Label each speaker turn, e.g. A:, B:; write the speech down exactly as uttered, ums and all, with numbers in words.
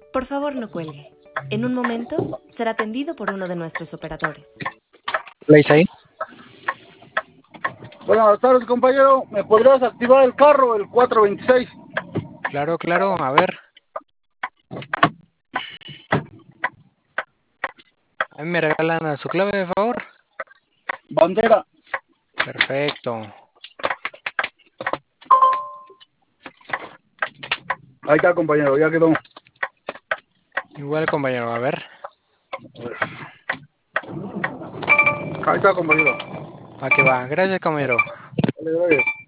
A: Por favor, no cuelgue. En un momento será atendido por uno de nuestros operadores.
B: ¿Place ahí?
C: Buenas tardes, compañero. ¿Me podrías activar el carro, el cuatro veintiséis?
B: Claro, claro, a ver. A mí me regalan a su clave, de favor.
C: Bandera.
B: Perfecto.
C: Ahí está, compañero, ya quedó.
B: Igual, compañero, a ver.
C: A ver. Ahí está, compañero.
B: Va que va. Gracias, compañero.
C: Dale, gracias.